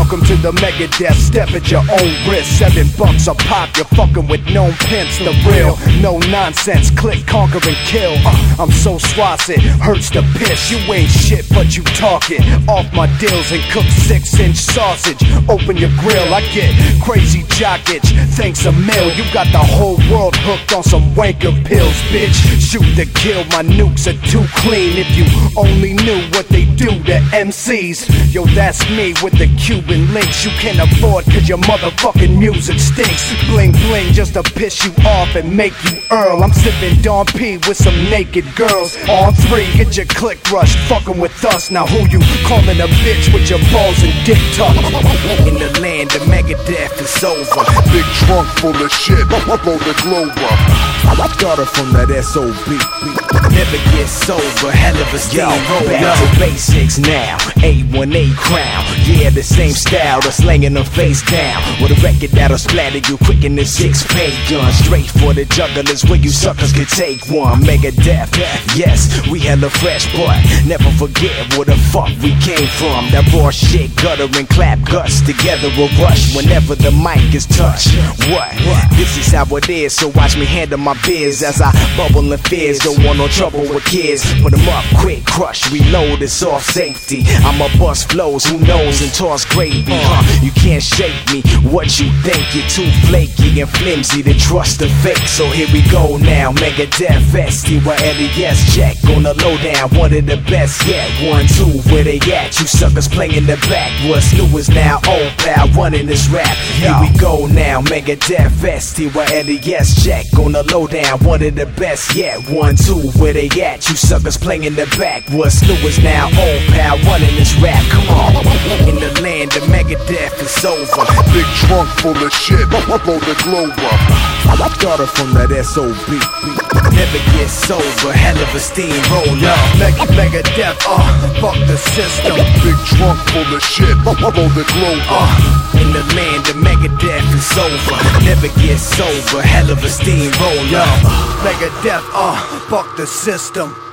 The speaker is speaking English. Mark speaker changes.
Speaker 1: Welcome to the Megadeth, step at your own risk. $7 a pop, you're fucking with known pimps. The real, no nonsense, click, conquer and kill. I'm so swats it hurts to piss. You ain't shit but you talking. Off my deals and cook 6-inch sausage. Open your grill, I get crazy jock itch. Thanks a mil, you got the whole world hooked on some wanker pills, bitch. Shoot to kill, my nukes are too clean. If you only knew what they do to MCs. Yo, that's me with the Cuban links. You can't afford cause your motherfucking music stinks. Bling bling just to piss you off and make you Earl. I'm sipping Don P with some naked girls. On 3, get your click rushed, fucking with us. Now who you calling a bitch with your balls and dick tuck? In the land of Megadeth is over.
Speaker 2: Big trunk full of shit, blow the globe up.
Speaker 1: I got her from that SOB. Never get sober, hell of a steamroller. Back to basics now, A1A crown. Yeah, the same style, the slanging them face down. With a record that'll splatter you quick in the 6-pay gun. Straight for the jugglers where you suckers could take one. Megadeth, yes, we hella fresh, but never forget where the fuck we came from. That raw shit, gutter and clap guts together a rush whenever the mic is touched. What? This is how it is, so watch me handle my biz as I bubble in fears. Don't want no trouble with kids. Put them up quick, crush, reload, it's off safety. I'ma bust flows, who knows, and toss gravy. You can't shake me, what you think? You're too flaky and flimsy to trust the fake. So here we go now, Megadeth Festi, where LES check on the lowdown. One of the best yet, 1, 2, where they at? You suckers playing the back. What's new is now old pal, running this rap. Here we go now, Megadeth Festi, where LES check on the lowdown. One of the best yet, 1, 2, where they at? You suckers playing the back. What's new is now old pal, running this rap. Come on, in the land of Megadeth is over.
Speaker 2: Big trunk full of shit, blow the globe up.
Speaker 1: I got her from that SOB. Never get sober, hell of a steamroller. Megadeth, fuck the system.
Speaker 2: Big trunk full of shit, blow the globe up.
Speaker 1: In the land of Megadeth is over. Never get sober, hell of a steamroller. Megadeth, fuck the system.